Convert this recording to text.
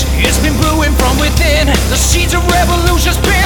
It's been brewing from within. The seeds of revolution spin.